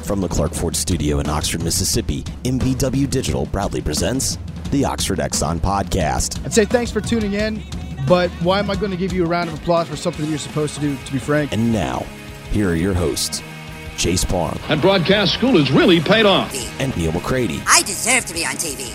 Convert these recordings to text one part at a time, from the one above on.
From the Clark Ford Studio in Oxford, Mississippi, MVW Digital proudly presents the Oxford Exxon Podcast. I'd say thanks for tuning in, but why am I going to give you a round of applause for something that you're supposed to do, to be frank? And now, here are your hosts, Chase Parham. And broadcast school has really paid off. And Neil McCready. I deserve to be on TV.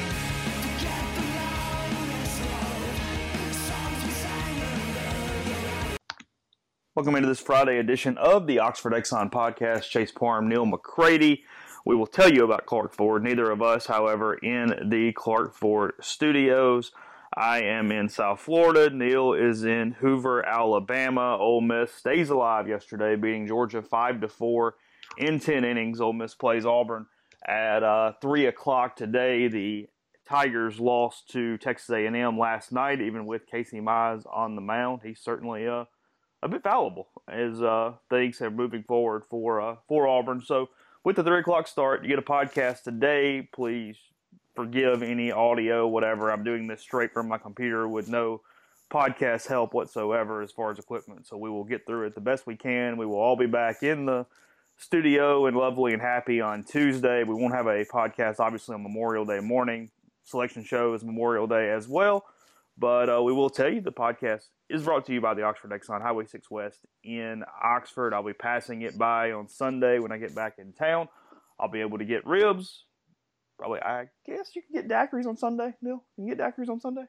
Welcome into this Friday edition of the Oxford Exxon Podcast. Chase Parham, Neil McCready. We will tell you about Clark Ford. Neither of us, however, in the Clark Ford studios. I am in South Florida. Neil is in Hoover, Alabama. Ole Miss stays alive yesterday, beating Georgia 5-4 in 10 innings. Ole Miss plays Auburn at 3 o'clock today. The Tigers lost to Texas A&M last night, even with Casey Mize on the mound. He's certainly a bit fallible as things are moving forward for Auburn. So with the 3 o'clock start, you get a podcast today. Please forgive any audio, whatever. I'm doing this straight from my computer with no podcast help whatsoever as far as equipment. So we will get through it the best we can. We will all be back in the studio and lovely and happy on Tuesday. We won't have a podcast, obviously, on Memorial Day morning. Selection show is Memorial Day as well. But we will tell you the podcast is brought to you by the Oxford Exxon Highway 6 West in Oxford. I'll be passing it by on Sunday when I get back in town. I'll be able to get ribs. Probably, I guess you can get daiquiris on Sunday, Neil? You can get daiquiris on Sunday?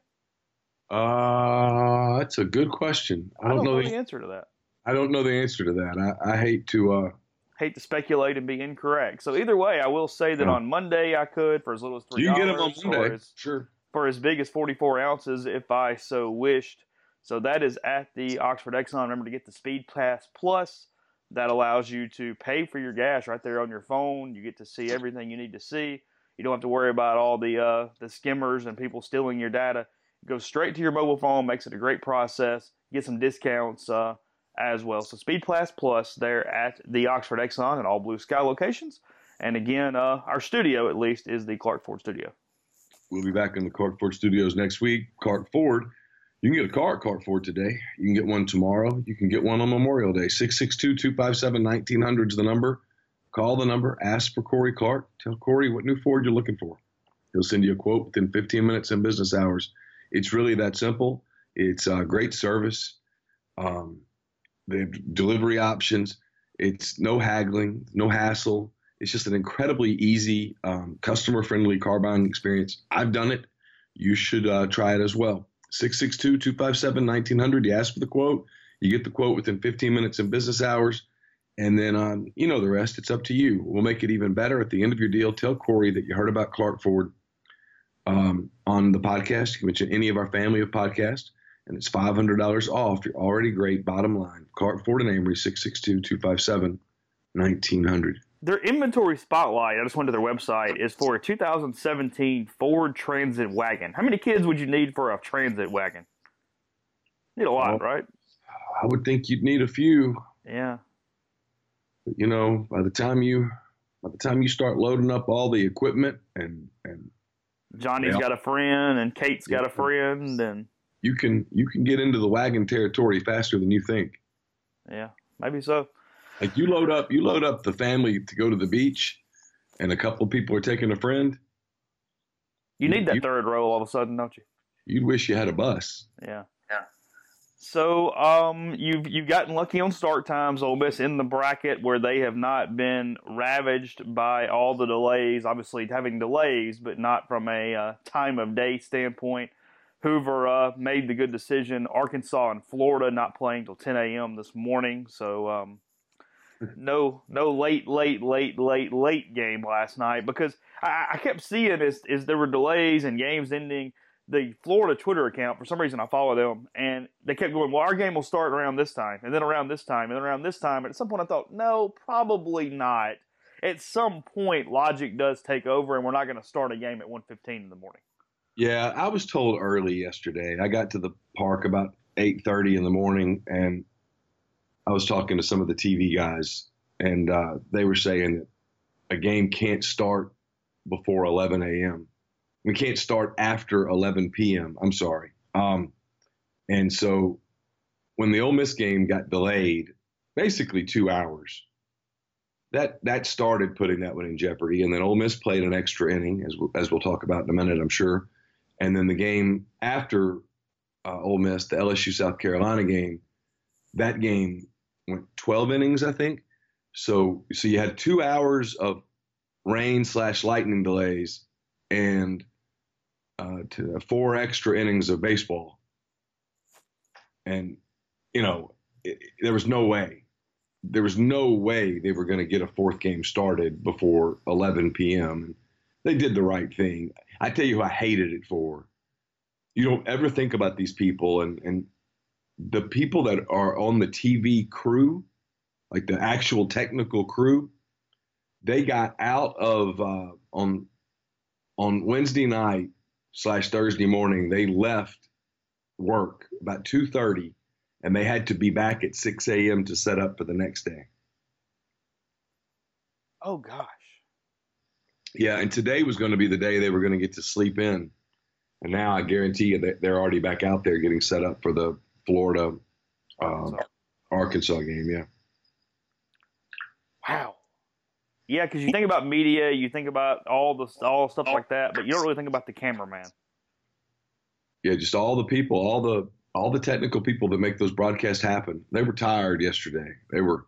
That's a good question. I don't know the answer to that. I don't know the answer to that. I hate to... hate to speculate and be incorrect. So either way, I will say that on Monday I could for as little as $3. You can get them on Monday, sure. For as big as 44 ounces if I so wished. So that is at the Oxford Exxon. Remember to get the Speed Pass Plus. That allows you to pay for your gas right there on your phone. You get to see everything you need to see. You don't have to worry about all the skimmers and people stealing your data. It goes straight to your mobile phone, makes it a great process. Get some discounts as well. So Speed Pass Plus there at the Oxford Exxon and all Blue Sky locations. And again, our studio at least is the Clark Ford studio. We'll be back in the Clark Ford studios next week. Clark Ford, you can get a car at Clark Ford today. You can get one tomorrow. You can get one on Memorial Day. 662-257-1900 is the number. Call the number. Ask for Corey Clark. Tell Corey what new Ford you're looking for. He'll send you a quote within 15 minutes in business hours. It's really that simple. It's great service. They have delivery options. It's no haggling, no hassle. It's just an incredibly easy, customer-friendly car buying experience. I've done it. You should try it as well. 662-257-1900. You ask for the quote. You get the quote within 15 minutes in business hours. And then, you know the rest. It's up to you. We'll make it even better. At the end of your deal, tell Corey that you heard about Clark Ford on the podcast. You can mention any of our family of podcasts. And it's $500 off your already great bottom line. Clark Ford and Amory, 662-257-1900. Their inventory spotlight, I just went to their website, is for a 2017 Ford Transit wagon. How many kids would you need for a Transit wagon? Need a lot, right? I would think you'd need a few. Yeah. But, you know, by the time you start loading up all the equipment and Johnny's got a friend and Kate's got a friend and you can get into the wagon territory faster than you think. Yeah, maybe so. Like you load up the family to go to the beach, and a couple of people are taking a friend. You need that third row all of a sudden, don't you? You'd wish you had a bus. Yeah. So you've gotten lucky on start times. Ole Miss in the bracket where they have not been ravaged by all the delays. Obviously having delays, but not from a time of day standpoint. Hoover made the good decision. Arkansas and Florida not playing till 10 a.m. this morning. So no late game last night because I kept seeing as there were delays and games ending. The Florida Twitter account, for some reason I follow them, and they kept going, well, our game will start around this time, and then around this time, and then around this time. And at some point I thought, no, probably not. At some point, logic does take over, and we're not going to start a game at 1:15 in the morning. Yeah, I was told early yesterday. I got to the park about 8:30 in the morning, and I was talking to some of the TV guys, and they were saying that a game can't start before 11 a.m. We can't start after 11 p.m. I'm sorry. And so when the Ole Miss game got delayed, basically 2 hours, that started putting that one in jeopardy. And then Ole Miss played an extra inning, as we'll talk about in a minute, I'm sure. And then the game after Ole Miss, the LSU South Carolina game, that game went 12 innings, I think. So you had 2 hours of rain/lightning delays and 4 extra innings of baseball. And, there was no way. There was no way they were going to get a fourth game started before 11 p.m. And they did the right thing. I tell you who I hated it for. You don't ever think about these people and the people that are on the TV crew, like the actual technical crew. They got out of on Wednesday night / Thursday morning. They left work about 2:30, and they had to be back at 6 a.m. to set up for the next day. Oh gosh. Yeah, and today was going to be the day they were going to get to sleep in, and now I guarantee you that they're already back out there getting set up for the Florida Arkansas game. Yeah. Wow. Yeah, because you think about media, you think about all stuff like that, but you don't really think about the cameraman. Yeah, just all the people, all the technical people that make those broadcasts happen. They were tired yesterday. They were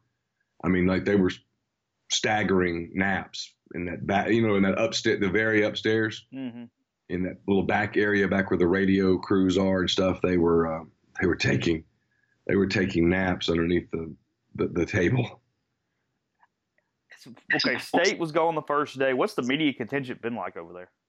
staggering naps in that back, in that upstairs, the very upstairs, in that little back area, back where the radio crews are and stuff. They were taking naps underneath the table. Okay, State was gone the first day. What's the media contingent been like over there?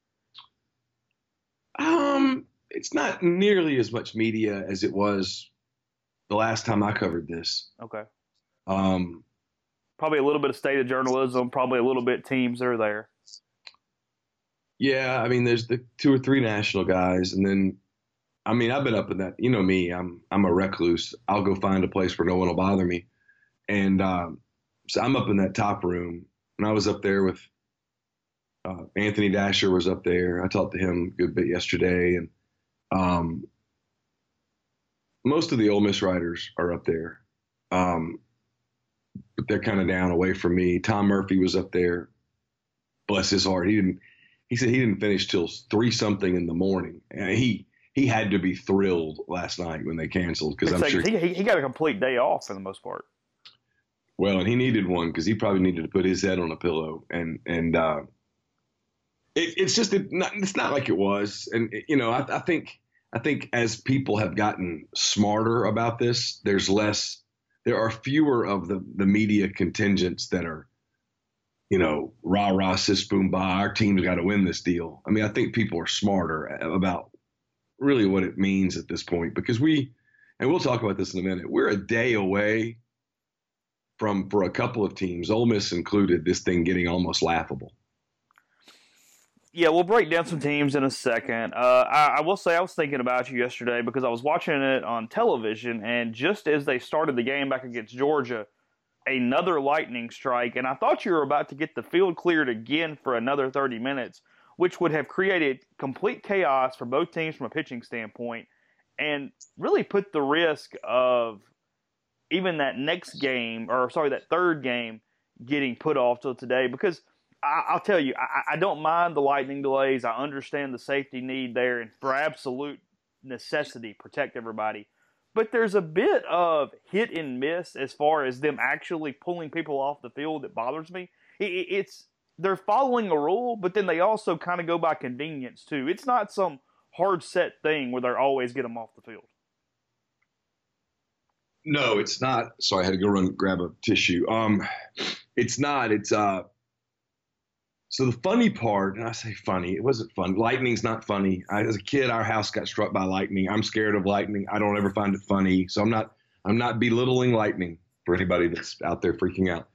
It's not nearly as much media as it was the last time I covered this. Okay. Probably a little bit of state of journalism, probably a little bit teams that are there. Yeah, I mean, there's the 2 or 3 national guys, and then, I mean, I've been up in that. You know me, I'm a recluse. I'll go find a place where no one will bother me, and so I'm up in that top room, and I was up there with Anthony Dasher was up there. I talked to him a good bit yesterday, and most of the Ole Miss writers are up there, but they're kind of down away from me. Tom Murphy was up there. Bless his heart. He said he didn't finish till 3-something in the morning, and he had to be thrilled last night when they canceled because I'm sure he got a complete day off for the most part. Well, and he needed one because he probably needed to put his head on a pillow, and it's just it's not like it was, and I think as people have gotten smarter about this, there are fewer of the media contingents that are, rah rah sis boom bah, our team's got to win this deal. I mean, I think people are smarter about really what it means at this point because we'll talk about this in a minute. We're a day away from, for a couple of teams, Ole Miss included, this thing getting almost laughable. Yeah, we'll break down some teams in a second. I will say I was thinking about you yesterday because I was watching it on television, and just as they started the game back against Georgia, another lightning strike, and I thought you were about to get the field cleared again for another 30 minutes, which would have created complete chaos for both teams from a pitching standpoint and really put the risk of even that third game getting put off till today because I'll tell you, I don't mind the lightning delays. I understand the safety need there and for absolute necessity, protect everybody. But there's a bit of hit and miss as far as them actually pulling people off the field that bothers me. They're following a rule, but then they also kind of go by convenience too. It's not some hard set thing where they're always get them off the field. No, it's not. Sorry, I had to go run and grab a tissue. It's not. It's So the funny part, and I say funny, it wasn't fun. Lightning's not funny. As a kid, our house got struck by lightning. I'm scared of lightning. I don't ever find it funny. So I'm not belittling lightning for anybody that's out there freaking out.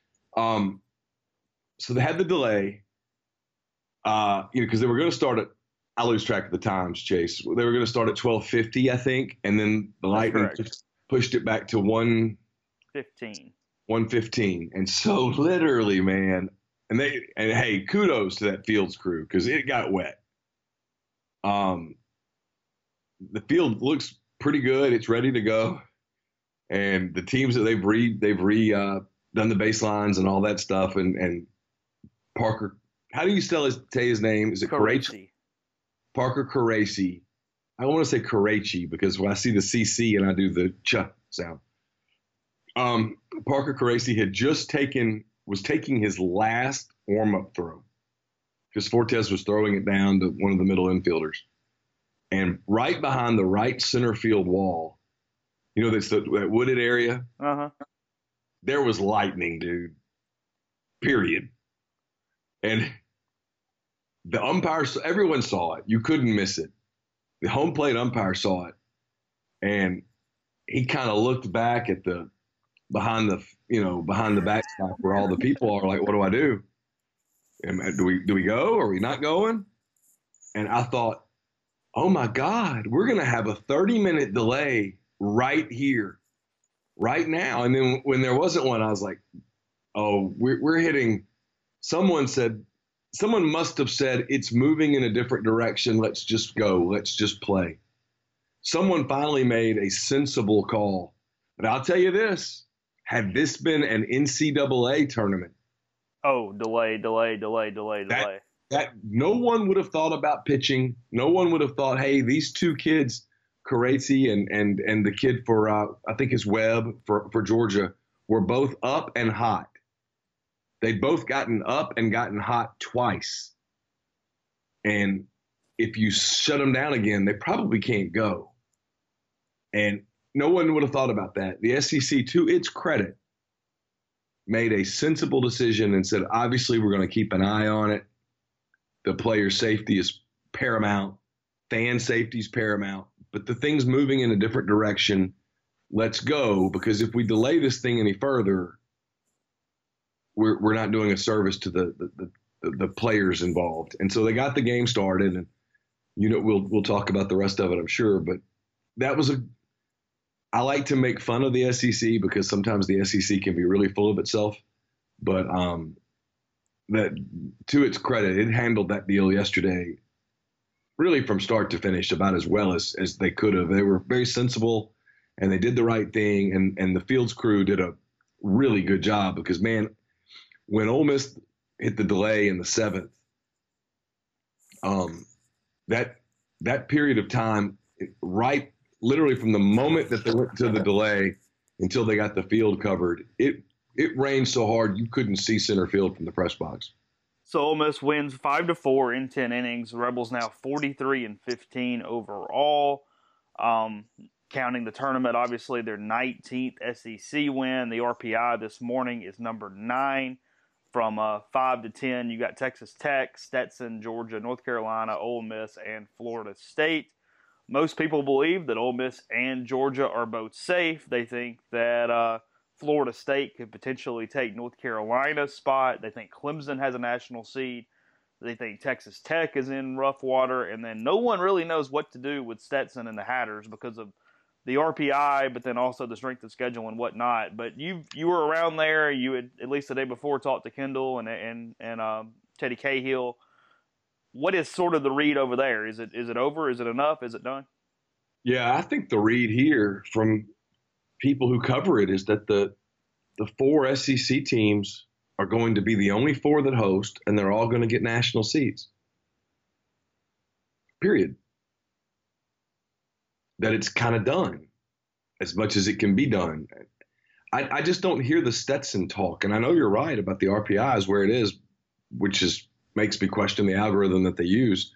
So they had the delay, because they were going to start at, I lose track of the times, Chase. They were going to start at 12:50, I think, and then the lightning pushed it back to 1:15. And so literally, man, and hey, kudos to that Fields crew because it got wet. The field looks pretty good. It's ready to go. And the teams that they've done the baselines and all that stuff. And Parker, how do you say his name? Is it Karachi? Parker Karachi. I don't want to say Karachi because when I see the CC and I do the ch sound. Parker Karachi was taking his last warm-up throw because Fortes was throwing it down to one of the middle infielders. And right behind the right center field wall, that's that wooded area. Uh-huh. There was lightning, dude. Period. And the umpires, everyone saw it. You couldn't miss it. The home plate umpire saw it. And he kind of looked back at behind the backstop where all the people are like, what do I do? Do we go? Are we not going? And I thought, oh my God, we're going to have a 30-minute delay right here, right now. And then when there wasn't one, I was like, oh, we're hitting. Someone must have said it's moving in a different direction. Let's just go. Let's just play. Someone finally made a sensible call. But I'll tell you this, had this been an NCAA tournament. Oh, delay. That no one would have thought about pitching. No one would have thought, hey, these two kids, Karachi and the kid for, I think it's Webb for Georgia, were both up and hot. They'd both gotten up and gotten hot twice. And if you shut them down again, they probably can't go. And no one would have thought about that. The SEC, to its credit, made a sensible decision and said, obviously, we're going to keep an eye on it. The player safety is paramount. Fan safety is paramount. But the thing's moving in a different direction. Let's go, because if we delay this thing any further, we're not doing a service to the players involved. And so they got the game started, and we'll talk about the rest of it, I'm sure. But that was I like to make fun of the SEC because sometimes the SEC can be really full of itself. But that, to its credit, it handled that deal yesterday really from start to finish about as well as they could have. They were very sensible, and they did the right thing, and the Fields crew did a really good job because, man, when Ole Miss hit the delay in the 7th, that period of time, right, literally from the moment that they went to the delay until they got the field covered, it rained so hard you couldn't see center field from the press box. So Ole Miss wins 5-4 in 10 innings. Rebels now 43-15 overall. Counting the tournament, obviously their 19th SEC win. The RPI this morning is number 9. From 5 to 10, you got Texas Tech, Stetson, Georgia, North Carolina, Ole Miss, and Florida State. Most people believe that Ole Miss and Georgia are both safe. They think that Florida State could potentially take North Carolina's spot. They think Clemson has a national seed. They think Texas Tech is in rough water. And then no one really knows what to do with Stetson and the Hatters because of the RPI, but then also the strength of schedule and whatnot. But you were around there. You had, at least the day before, talked to Kendall and Teddy Cahill. What is sort of the read over there? Is it over? Is it enough? Is it done? Yeah, I think the read here from people who cover it is that the 4 SEC teams are going to be the only 4 that host, and they're all going to get national seeds. Period. That it's kind of done as much as it can be done. I just don't hear the Stetson talk. And I know you're right about the RPI is where it is, which makes me question the algorithm that they use.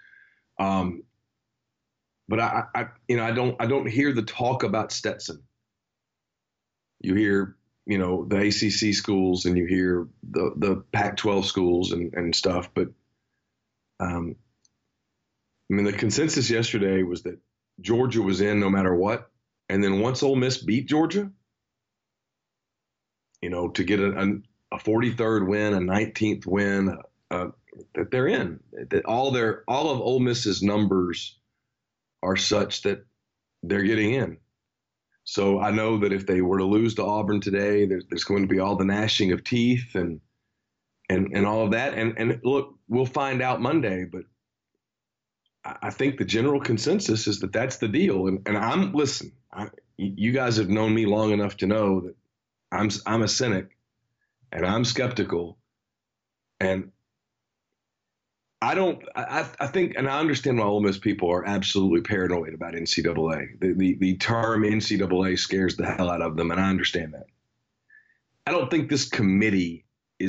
But I don't hear the talk about Stetson. You hear, the ACC schools and you hear the Pac-12 schools and stuff. But the consensus yesterday was that Georgia was in no matter what. And then once Ole Miss beat Georgia, to get a 43rd win, a 19th win, that they're in. That all of Ole Miss's numbers are such that they're getting in. So I know that if they were to lose to Auburn today, there's going to be all the gnashing of teeth and all of that. And look, we'll find out Monday, but I think the general consensus is that that's the deal. And you guys have known me long enough to know that I'm a cynic, and I'm skeptical. And I think, and I understand why Ole Miss people are absolutely paranoid about NCAA. The term NCAA scares the hell out of them, and I understand that. I don't think this committee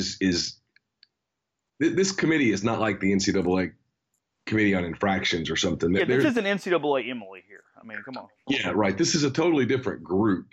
this committee is not like the NCAA Committee on Infractions or something. Yeah, this isn't NCAA Emily here. I mean, come on. Yeah, right. This is a totally different group.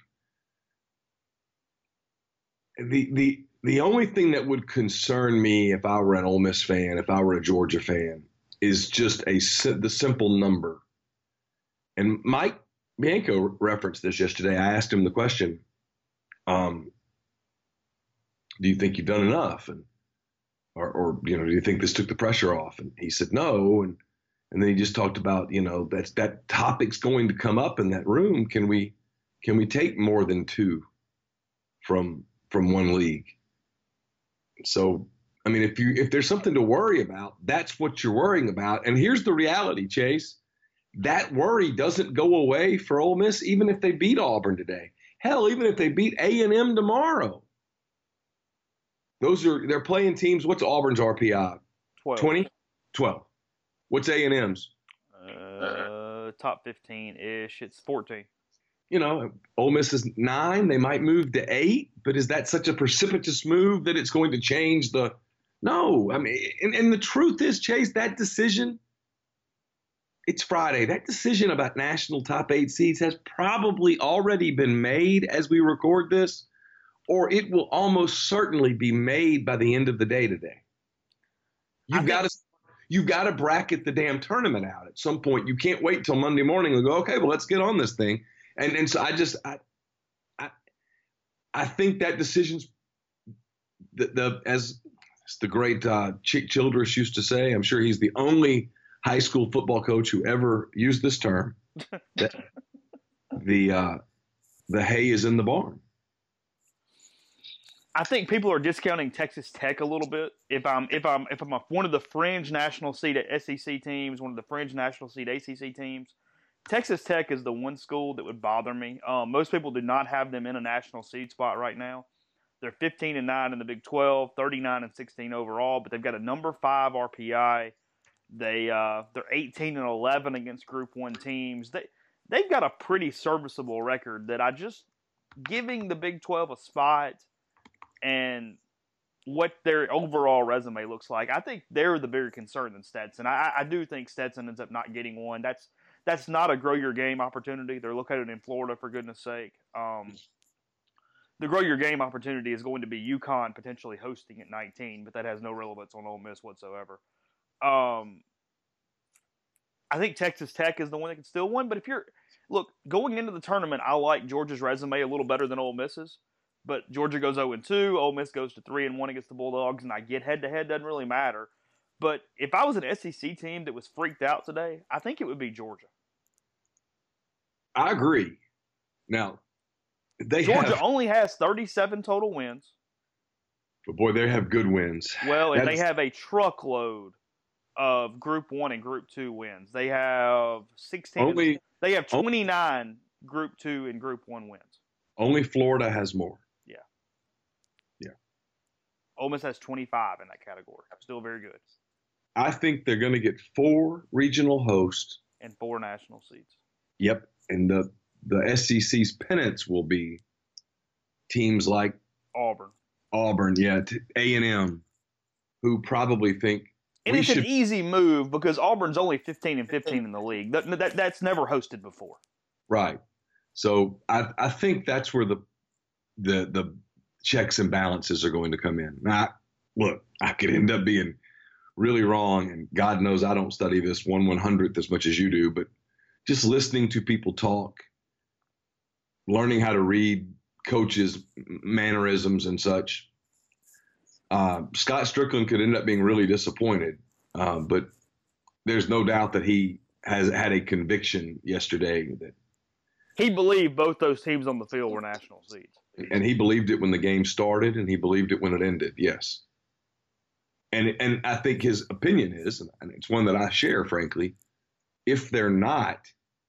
The only thing that would concern me if I were an Ole Miss fan, if I were a Georgia fan, is just the simple number. And Mike Bianco referenced this yesterday. I asked him the question, do you think you've done enough? Or do you think this took the pressure off? And he said no. And then he just talked about, that topic's going to come up in that room. Can we take more than two from one league? So, I mean, if there's something to worry about, that's what you're worrying about. And here's the reality, Chase. That worry doesn't go away for Ole Miss, even if they beat Auburn today. Hell, even if they beat A&M tomorrow. They're playing teams. What's Auburn's RPI? 12. 20? 12. What's A&M's? Top 15-ish. It's 14. Ole Miss is 9. They might move to 8, but is that such a precipitous move that it's going to change the – no. I mean, and the truth is, Chase, that decision – it's Friday. That decision about national top 8 seeds has probably already been made as we record this, or it will almost certainly be made by the end of the day today. You've got to bracket the damn tournament out at some point. You can't wait till Monday morning and go, okay, well, let's get on this thing. And so I think that decision's as the great Chick Childress used to say. I'm sure he's the only high school football coach who ever used this term. That the hay is in the barn. I think people are discounting Texas Tech a little bit. If I'm one of the fringe national seed SEC teams, one of the fringe national seed ACC teams, Texas Tech is the one school that would bother me. Most people do not have them in a national seed spot right now. They're 15-9 in the Big 12, 39-16 overall, but they've got a number 5 RPI. They're 18-11 against Group 1 teams. They've got a pretty serviceable record that I just giving the Big 12 a spot and what their overall resume looks like. I think they're the bigger concern than Stetson. I do think Stetson ends up not getting one. That's not a grow your game opportunity. They're located in Florida, for goodness sake. The grow your game opportunity is going to be UConn potentially hosting at 19, but that has no relevance on Ole Miss whatsoever. I think Texas Tech is the one that can still win. But going into the tournament, I like Georgia's resume a little better than Ole Miss's. But Georgia goes 0-2, Ole Miss goes to 3-1 against the Bulldogs, and I get head-to-head, doesn't really matter. But if I was an SEC team that was freaked out today, I think it would be Georgia. I agree. Now, Georgia only has 37 total wins. But boy, they have good wins. Well, and they have a truckload of Group 1 and Group 2 wins. They have 16. They have 29 Group 2 and Group 1 wins. Only Florida has more. Yeah. Ole Miss has 25 in that category. Still very good. I think they're going to get 4 regional hosts and 4 national seeds. Yep, and the SEC's pennants will be teams like Auburn, yeah, A&M, who probably think. And it's an easy move because Auburn's only 15-15 in the league. That's never hosted before. Right. So I think that's where the checks and balances are going to come in. Now, look, I could end up being really wrong, and God knows I don't study this 1/100th as much as you do, but just listening to people talk, learning how to read coaches' mannerisms and such, Scott Strickland could end up being really disappointed, but there's no doubt that he has had a conviction yesterday that he believed both those teams on the field were national seeds. And he believed it when the game started, and he believed it when it ended, yes. And I think his opinion is, and it's one that I share, frankly, if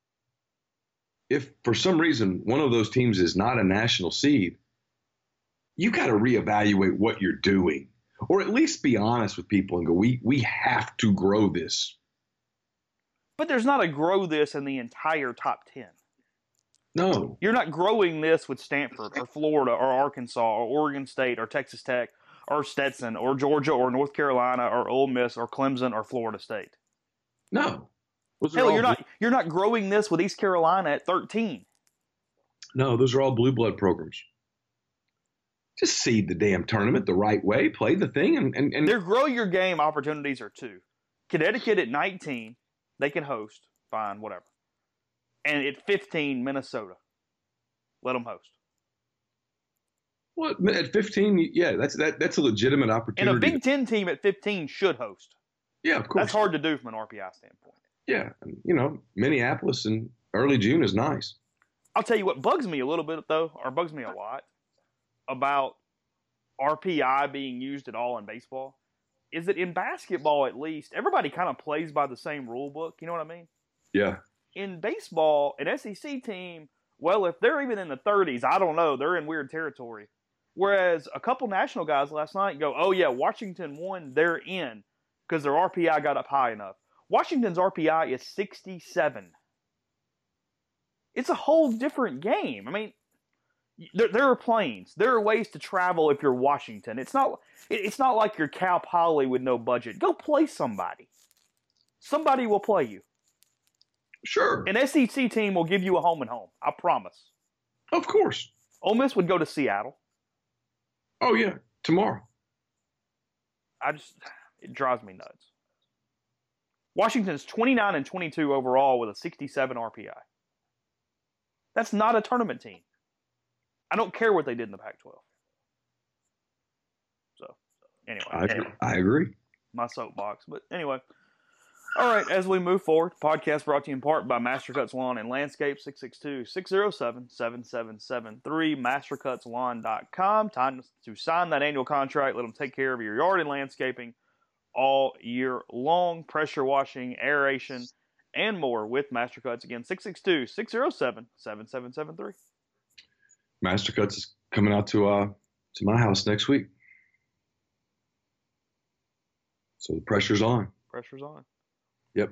for some reason one of those teams is not a national seed, you got to reevaluate what you're doing, or at least be honest with people and go, we have to grow this. But there's not a grow this in the entire top 10. No. You're not growing this with Stanford or Florida or Arkansas or Oregon State or Texas Tech or Stetson or Georgia or North Carolina or Ole Miss or Clemson or Florida State. No. Hell, you're not growing this with East Carolina at 13. No, those are all blue blood programs. Just seed the damn tournament the right way, play the thing, and their grow your game opportunities are 2. Connecticut at 19, they can host, fine, whatever. And at 15, Minnesota, let them host. Well, at 15, yeah, that's a legitimate opportunity. And a Big Ten team at 15 should host. Yeah, of course. That's hard to do from an RPI standpoint. Yeah, Minneapolis in early June is nice. I'll tell you what bugs me a little bit, though, or bugs me a lot about RPI being used at all in baseball, is that in basketball, at least, everybody kind of plays by the same rule book. You know what I mean? Yeah. In baseball, an SEC team, well, if they're even in the 30s, I don't know. They're in weird territory. Whereas a couple national guys last night go, oh, yeah, Washington won, they're in because their RPI got up high enough. Washington's RPI is 67. It's a whole different game. I mean, there are planes. There are ways to travel if you're Washington. It's not like you're Cal Poly with no budget. Go play somebody. Somebody will play you. Sure. An SEC team will give you a home and home. I promise. Of course. Ole Miss would go to Seattle. Oh, yeah. Tomorrow. It drives me nuts. Washington's 29-22 overall with a 67 RPI. That's not a tournament team. I don't care what they did in the Pac-12. So, anyway. I agree. My soapbox. But anyway. All right, as we move forward, podcast brought to you in part by Mastercuts Lawn and Landscape, 662-607-7773, mastercutslawn.com. Time to sign that annual contract. Let them take care of your yard and landscaping all year long. Pressure washing, aeration, and more with Mastercuts. Again, 662-607-7773. Mastercuts is coming out to my house next week. So the pressure's on. Pressure's on. Yep.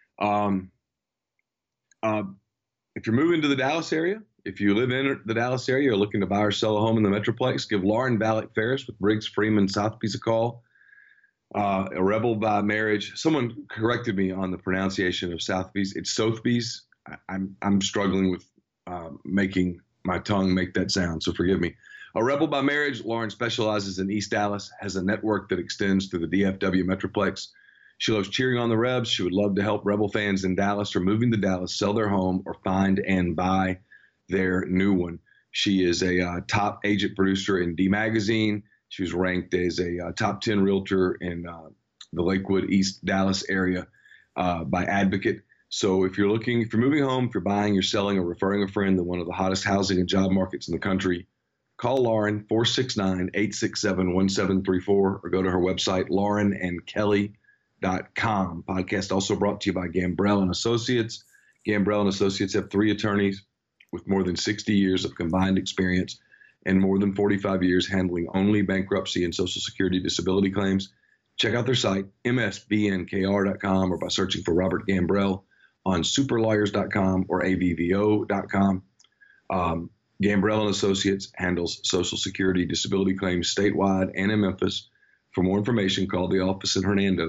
If you're moving to the Dallas area, if you live in the Dallas area or looking to buy or sell a home in the Metroplex, give Lauren Vallick Ferris with Briggs Freeman Sotheby's a call. A rebel by marriage. Someone corrected me on the pronunciation of Sotheby's. It's Sotheby's. I'm struggling with making my tongue make that sound, so forgive me. A rebel by marriage, Lauren specializes in East Dallas, has a network that extends through the DFW Metroplex. She loves cheering on the Rebs. She would love to help Rebel fans in Dallas or moving to Dallas sell their home or find and buy their new one. She is a top agent producer in D Magazine. She was ranked as a top 10 realtor in the Lakewood, East Dallas area by Advocate. So if you're moving home, if you're buying, you're selling, or referring a friend to one of the hottest housing and job markets in the country, call Lauren, 469-867-1734, or go to her website, laurenandkelly.com. Podcast also brought to you by Gambrell & Associates. Gambrell & Associates have 3 attorneys with more than 60 years of combined experience and more than 45 years handling only bankruptcy and Social Security disability claims. Check out their site, msbnkr.com, or by searching for Robert Gambrell on superlawyers.com or avvo.com. Gambrell & Associates handles Social Security disability claims statewide and in Memphis. For more information, call the office in Hernando,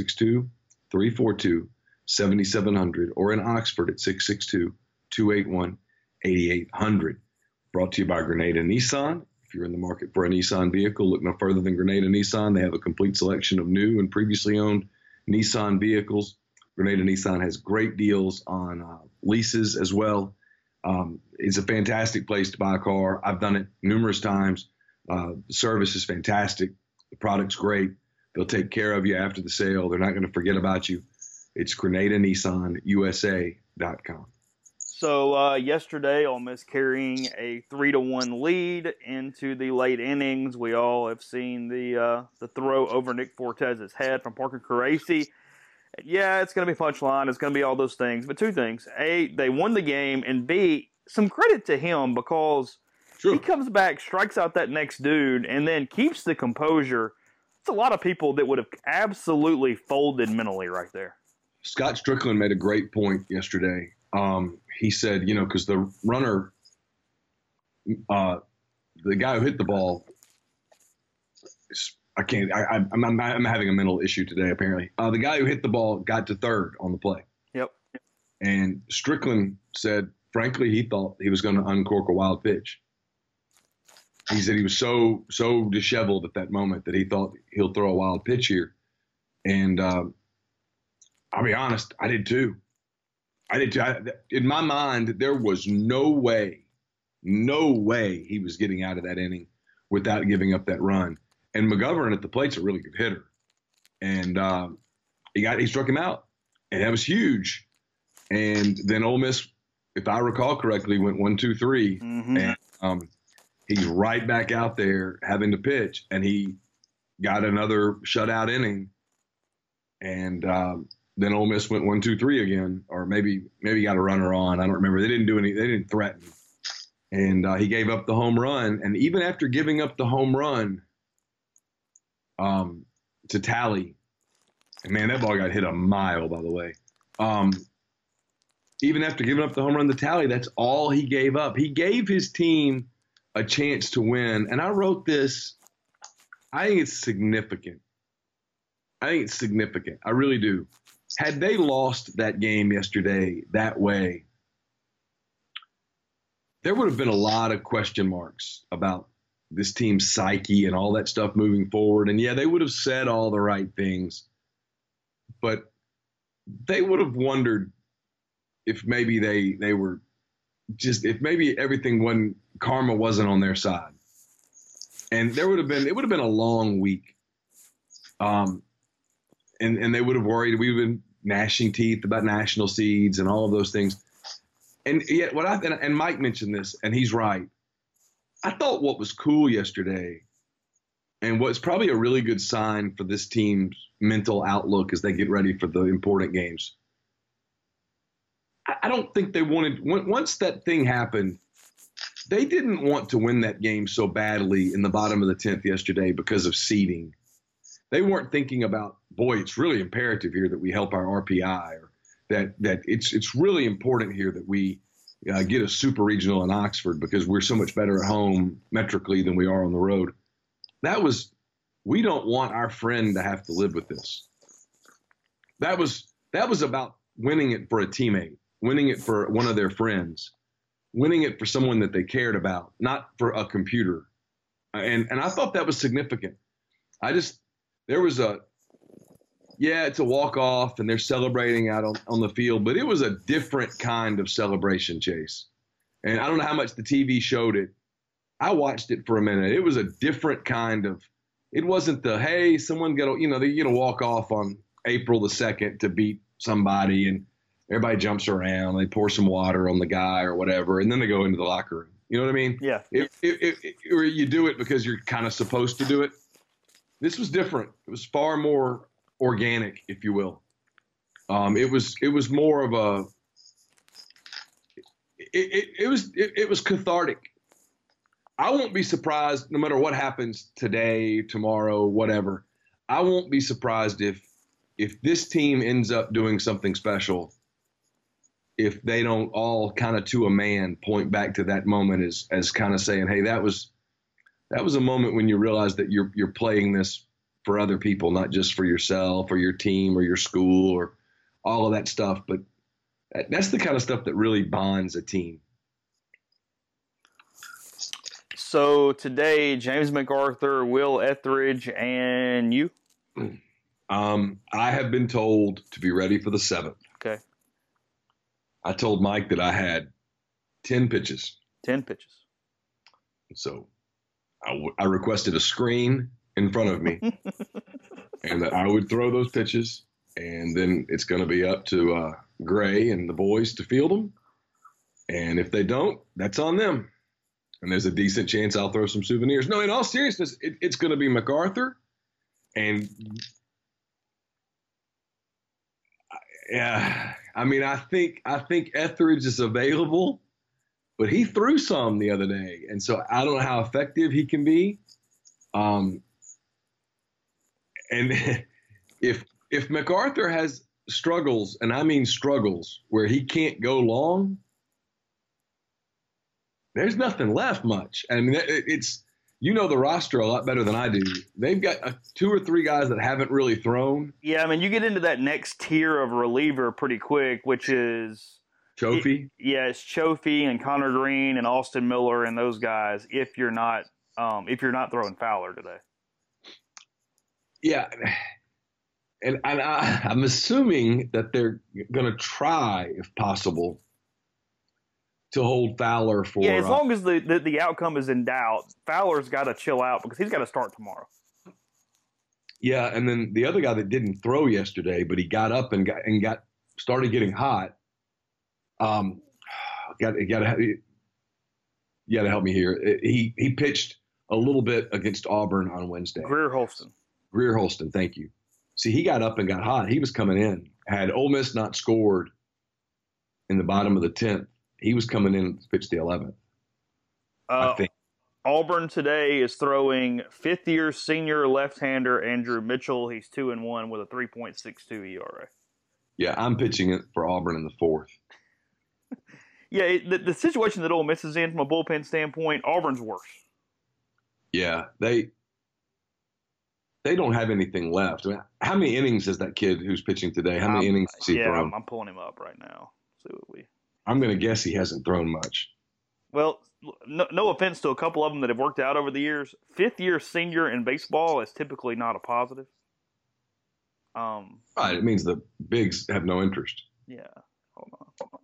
662-342-7700, or in Oxford at 662-281-8800. Brought to you by Grenada Nissan. If you're in the market for a Nissan vehicle, look no further than Grenada Nissan. They have a complete selection of new and previously owned Nissan vehicles. Grenada Nissan has great deals on leases as well. It's a fantastic place to buy a car. I've done it numerous times. The service is fantastic. The product's great. They'll take care of you after the sale. They're not going to forget about you. It's GrenadaNissanUSA.com. So yesterday, Ole Miss carrying a 3-1 lead into the late innings. We all have seen the throw over Nick Fortez's head from Parker Caracci. Yeah, it's going to be punchline. It's going to be all those things. But 2 things. A, they won the game. And B, some credit to him because Sure. He comes back, strikes out that next dude, and then keeps the composure. It's a lot of people that would have absolutely folded mentally right there. Scott Strickland made a great point yesterday. He said, because the runner, the guy who hit the ball, I'm having a mental issue today, apparently. The guy who hit the ball got to third on the play. Yep. And Strickland said, frankly, he thought he was going to uncork a wild pitch. He said he was so disheveled at that moment that he thought he'll throw a wild pitch here. And I'll be honest, I did too. In my mind, there was no way he was getting out of that inning without giving up that run. And McGovern at the plate's a really good hitter. And he struck him out. And that was huge. And then Ole Miss, if I recall correctly, went 1-2-3. Mm-hmm. And he's right back out there having to pitch. And he got another shutout inning. And then Ole Miss went 1-2-3 again, or maybe got a runner on. I don't remember. They didn't threaten. And he gave up the home run. And even after giving up the home run to Talley, and man, that ball got hit a mile, by the way. Even after giving up the home run to Talley, that's all he gave up. He gave his team a chance to win. And I wrote this. I think it's significant. I really do. Had they lost that game yesterday that way, there would have been a lot of question marks about this team's psyche and all that stuff moving forward. And yeah, they would have said all the right things, but they would have wondered if maybe they were just, if maybe karma wasn't on their side. And it would have been a long week. And they would have worried, we would have been gnashing teeth about national seeds and all of those things. And yet and Mike mentioned this, and he's right. I thought what was cool yesterday, and what's probably a really good sign for this team's mental outlook as they get ready for the important games. I don't think they wanted, once that thing happened, they didn't want to win that game so badly in the bottom of the 10th yesterday because of seeding. They weren't thinking about, boy, it's really imperative here that we help our RPI, or that it's really important here that we get a super regional in Oxford because we're so much better at home metrically than we are on the road. We don't want our friend to have to live with this. That was about winning it for a teammate, winning it for one of their friends, winning it for someone that they cared about, not for a computer. And I thought that was significant. It's a walk-off, and they're celebrating out on the field, but it was a different kind of celebration, Chase. And I don't know how much the TV showed it. I watched it for a minute. It was a different kind of – it wasn't the, hey, someone got to walk off on April the 2nd to beat somebody, and everybody jumps around. They pour some water on the guy or whatever, and then they go into the locker room. You know what I mean? Yeah. Or you do it because you're kind of supposed to do it. This was different. It was far more organic, if you will. It was more of a. It was cathartic. I won't be surprised, no matter what happens today, tomorrow, whatever. I won't be surprised if this team ends up doing something special, if they don't all kind of to a man point back to that moment as kind of saying, hey, that was a moment when you realize that you're playing this for other people, not just for yourself or your team or your school or all of that stuff. But that's the kind of stuff that really bonds a team. So today, James MacArthur, Will Etheridge, and you? I have been told to be ready for the 7th. Okay. I told Mike that I had 10 pitches. 10 pitches. So I requested a screen in front of me and that I would throw those pitches, and then it's going to be up to Gray and the boys to field them. And if they don't, that's on them. And there's a decent chance I'll throw some souvenirs. No, in all seriousness, it's going to be MacArthur. And yeah, I mean, I think Etheridge is available. but he threw some the other day, and so I don't know how effective he can be. And if MacArthur has struggles, and I mean struggles, where he can't go long, there's nothing left much. I mean, it's the roster a lot better than I do. They've got 2 or 3 guys that haven't really thrown. Yeah, I mean, you get into that next tier of reliever pretty quick, which is Chofie. It's Chofie and Connor Green and Austin Miller and those guys. If you're not throwing Fowler today. Yeah, and I'm assuming that they're going to try, if possible, to hold Fowler for. Yeah, as long as the outcome is in doubt, Fowler's got to chill out because he's got to start tomorrow. Yeah, and then the other guy that didn't throw yesterday, but he got up and started getting hot. You got to help me here. He pitched a little bit against Auburn on Wednesday. Greer Holston, thank you. See, he got up and got hot. He was coming in. Had Ole Miss not scored in the bottom of the 10th, he was coming in to pitch the 11th. I think. Auburn today is throwing fifth-year senior left-hander Andrew Mitchell. He's 2-1 with a 3.62 ERA. Yeah, I'm pitching it for Auburn in the 4th. Yeah, the situation that Ole Miss is in from a bullpen standpoint, Auburn's worse. Yeah, they don't have anything left. I mean, how many innings is that kid who's pitching today? How many innings has he thrown? I'm pulling him up right now. I'm going to guess he hasn't thrown much. Well, no offense to a couple of them that have worked out over the years. Fifth-year senior in baseball is typically not a positive. Right, it means the bigs have no interest. Yeah, hold on.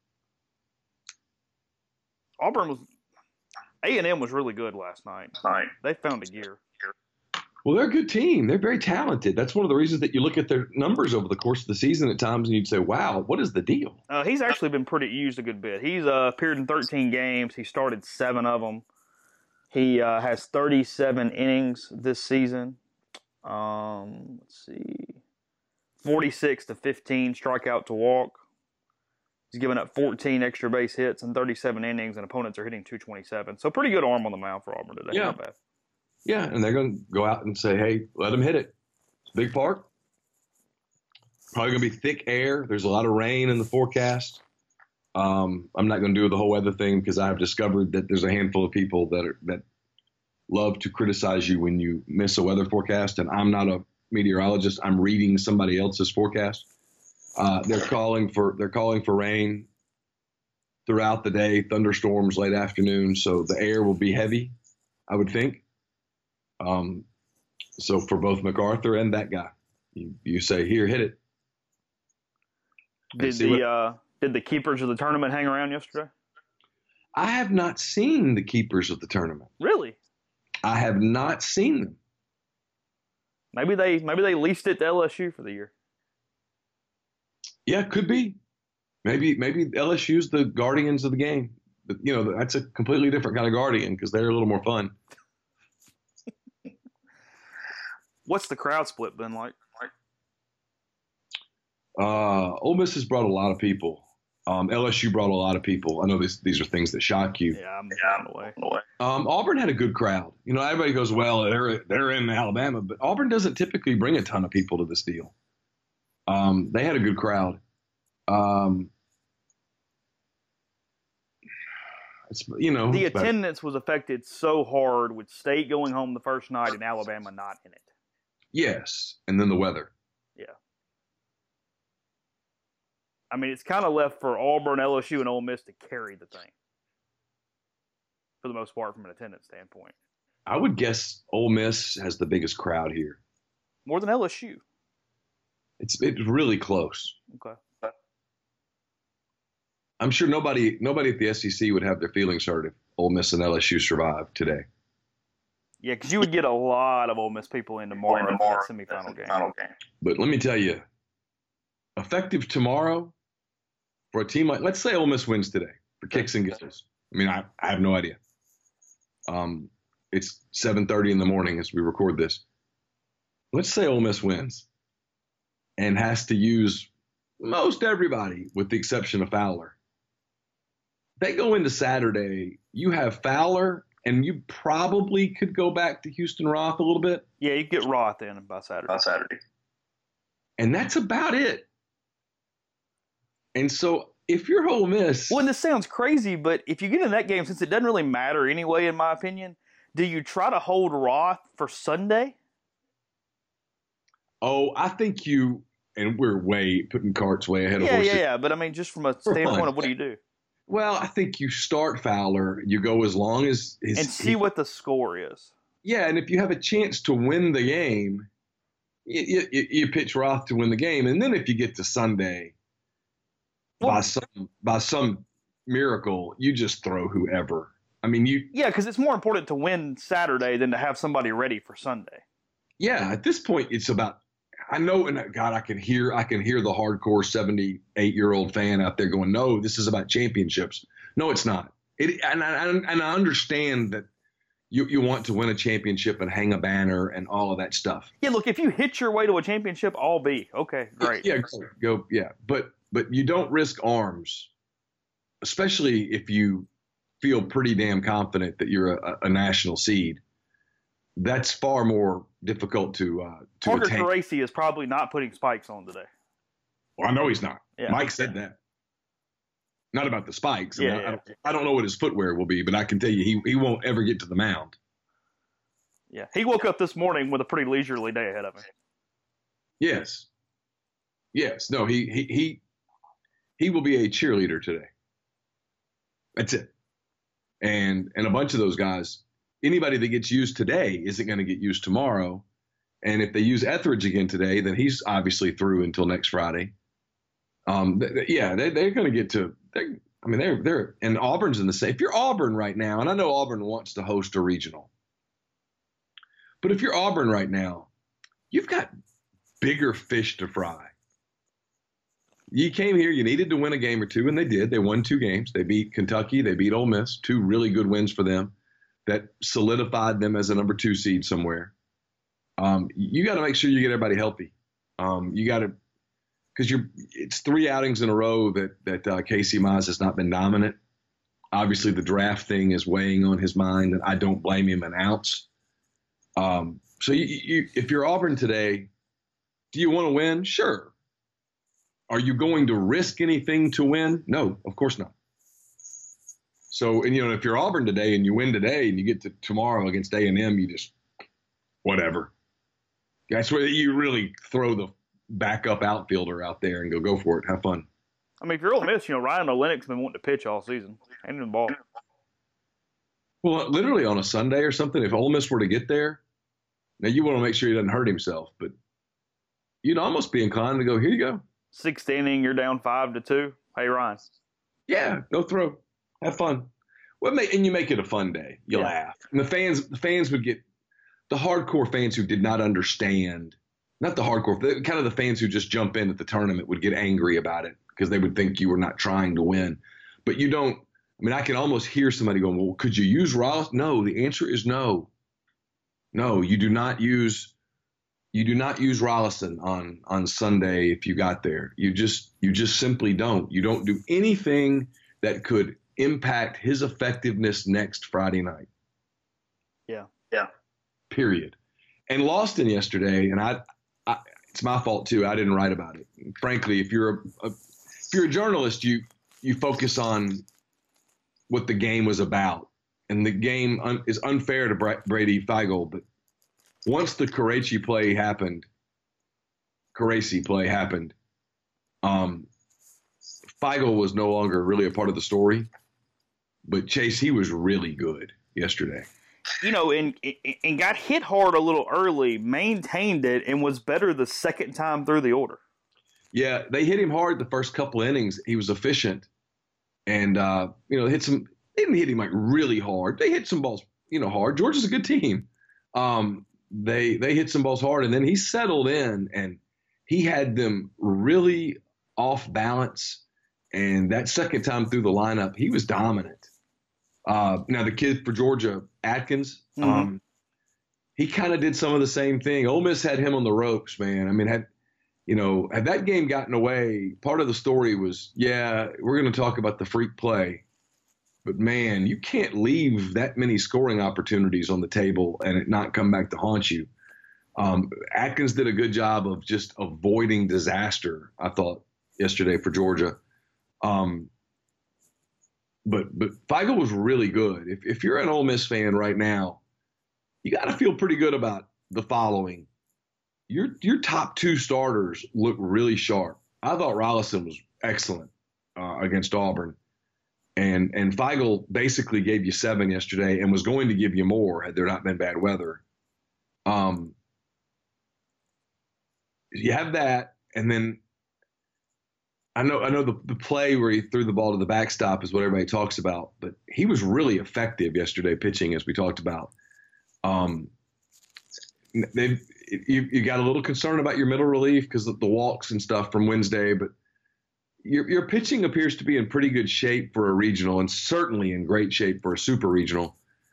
Auburn was A&M was really good last night. They found a gear. Well, they're a good team. They're very talented. That's one of the reasons that you look at their numbers over the course of the season at times and you'd say, wow, what is the deal? He's actually been used a good bit. He's appeared in 13 games. He started 7 of them. He has 37 innings this season. Let's see. 46 to 15 strikeout to walk. He's given up 14 extra base hits in 37 innings, and opponents are hitting 227. So pretty good arm on the mound for Auburn today. Yeah. Not bad. Yeah, and they're going to go out and say, hey, let him hit it. It's a big park. Probably going to be thick air. There's a lot of rain in the forecast. I'm not going to do the whole weather thing because I've discovered that there's a handful of people that love to criticize you when you miss a weather forecast, and I'm not a meteorologist. I'm reading somebody else's forecast. They're calling for rain throughout the day, thunderstorms late afternoon, so the air will be heavy, I would think. So for both MacArthur and that guy, you say, here, hit it. Did the keepers of the tournament hang around yesterday? I have not seen the keepers of the tournament. Really? I have not seen them. Maybe they leased it to LSU for the year. Yeah, could be. Maybe LSU's the guardians of the game. But, that's a completely different kind of guardian because they're a little more fun. What's the crowd split been like? Ole Miss has brought a lot of people. LSU brought a lot of people. I know these are things that shock you. Yeah, I'm blown away. Auburn had a good crowd. Everybody goes, well, they're in Alabama, but Auburn doesn't typically bring a ton of people to this deal. They had a good crowd. The attendance was affected so hard with State going home the first night and Alabama not in it. Yes, and then the weather. Yeah. I mean, it's kind of left for Auburn, LSU, and Ole Miss to carry the thing for the most part from an attendance standpoint. I would guess Ole Miss has the biggest crowd here. More than LSU. It's really close. Okay. I'm sure nobody at the SEC would have their feelings hurt if Ole Miss and LSU survived today. Yeah, because you would get a lot of Ole Miss people in tomorrow in that semifinal game. But let me tell you, effective tomorrow for a team like, let's say Ole Miss wins today for kicks and giggles. I mean, I have no idea. It's 7:30 in the morning as we record this. Let's say Ole Miss wins and has to use most everybody with the exception of Fowler. they go into Saturday. You have Fowler, and you probably could go back to Houston Roth a little bit. Yeah, you get Roth in by Saturday. And that's about it. And so if you're Ole Miss. Well, and this sounds crazy, but if you get in that game, since it doesn't really matter anyway, in my opinion, do you try to hold Roth for Sunday? Oh, I think you, and we're putting carts way ahead of horses. Yeah. But I mean, just from a standpoint of what do you do? Well, I think you start Fowler. You go as long as and see what the score is. Yeah, and if you have a chance to win the game, you pitch Roth to win the game, and then if you get to Sunday, by some miracle, you just throw whoever. I mean, because it's more important to win Saturday than to have somebody ready for Sunday. Yeah, at this point, it's about. I know, and God, I can hear the hardcore 78-year-old fan out there going, "No, this is about championships." No, it's not. And I understand that you want to win a championship and hang a banner and all of that stuff. Yeah, look, if you hit your way to a championship, I'll be okay. Great. Yeah, go. Yeah, but you don't risk arms, especially if you feel pretty damn confident that you're a national seed. That's far more difficult to Parker attain. Caracci is probably not putting spikes on today. Well, I know he's not. Yeah. Mike said that. Not about the spikes. Yeah. I don't know what his footwear will be, but I can tell you he won't ever get to the mound. Yeah, he woke up this morning with a pretty leisurely day ahead of him. Yes. No, he will be a cheerleader today. That's it. And a bunch of those guys. Anybody that gets used today isn't going to get used tomorrow. And if they use Etheridge again today, then he's obviously through until next Friday. They're going to get to. They're and Auburn's in the same. If you're Auburn right now, and I know Auburn wants to host a regional, but if you're Auburn right now, you've got bigger fish to fry. You came here, you needed to win a game or two, and they did. They won 2 games. They beat Kentucky. They beat Ole Miss. 2 really good wins for them. That solidified them as a number 2 seed somewhere. You got to make sure you get everybody healthy. You got to, because it's 3 outings in a row that Casey Mize has not been dominant. Obviously, the draft thing is weighing on his mind, and I don't blame him an ounce. So if you're Auburn today, do you want to win? Sure. Are you going to risk anything to win? No, of course not. So, and if you're Auburn today and you win today and you get to tomorrow against A&M, you just, whatever. That's where you really throw the backup outfielder out there and go for it. Have fun. I mean, if you're Ole Miss, Ryan O'Lennick's been wanting to pitch all season. Handing the ball. Well, literally on a Sunday or something, if Ole Miss were to get there, now you want to make sure he doesn't hurt himself, but you'd almost be inclined to go, here you go. 6th inning, you're down 5-2. Hey, Ryan. Yeah, go throw. Have fun. Well, and you make it a fun day. You laugh. And the fans would get the hardcore fans who did not understand, not the hardcore, kind of the fans who just jump in at the tournament would get angry about it because they would think you were not trying to win. But you don't. I mean, I can almost hear somebody going, well, could you use Rollins? No, the answer is no. No, you do not use Rollison on Sunday if you got there. You just simply don't. You don't do anything that could impact his effectiveness next Friday night. Yeah. Period. And Lawson yesterday, and I it's my fault too. I didn't write about it. And frankly, if you're a journalist, you focus on what the game was about, and the game is unfair to Brady Feigl. But once the Caracci play happened, Feigl was no longer really a part of the story. But Chase, he was really good yesterday. And got hit hard a little early, maintained it, and was better the second time through the order. Yeah, they hit him hard the first couple innings. He was efficient. And, they didn't hit him like really hard. They hit some balls, hard. Georgia's a good team. They hit some balls hard, and then he settled in, and he had them really off balance. And that second time through the lineup, he was dominant. Now, the kid for Georgia, Atkins, he kind of did some of the same thing. Ole Miss had him on the ropes, man. I mean, had that game gotten away, part of the story was, we're going to talk about the freak play. But man, you can't leave that many scoring opportunities on the table and it not come back to haunt you. Atkins did a good job of just avoiding disaster, I thought, yesterday for Georgia. But Feigl was really good. If you're an Ole Miss fan right now, you got to feel pretty good about the following. Your top two starters look really sharp. I thought Rollison was excellent against Auburn. And Feigl basically gave you 7 yesterday and was going to give you more had there not been bad weather. You have that, and then I know the play where he threw the ball to the backstop is what everybody talks about, but he was really effective yesterday pitching, as we talked about. You got a little concern about your middle relief because of the walks and stuff from Wednesday, but your pitching appears to be in pretty good shape for a regional, and certainly in great shape for a super regional.